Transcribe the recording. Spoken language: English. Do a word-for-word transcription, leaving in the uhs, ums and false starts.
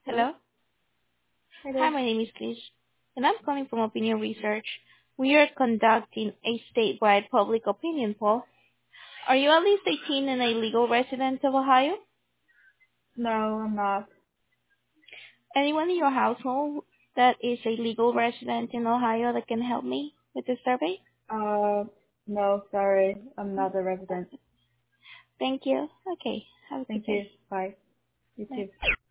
Hello? Hello. Hi Hi, there. my name is Liz, and I'm calling from Opinion Research. We are conducting a statewide public opinion poll. Are you at least eighteen and a legal resident of Ohio? No, I'm not. Anyone in your household that is a legal resident in Ohio that can help me with the survey? Uh, no, sorry. I'm not a resident. Thank you. Okay. Have a good Thank day. you. Bye. You Bye. too.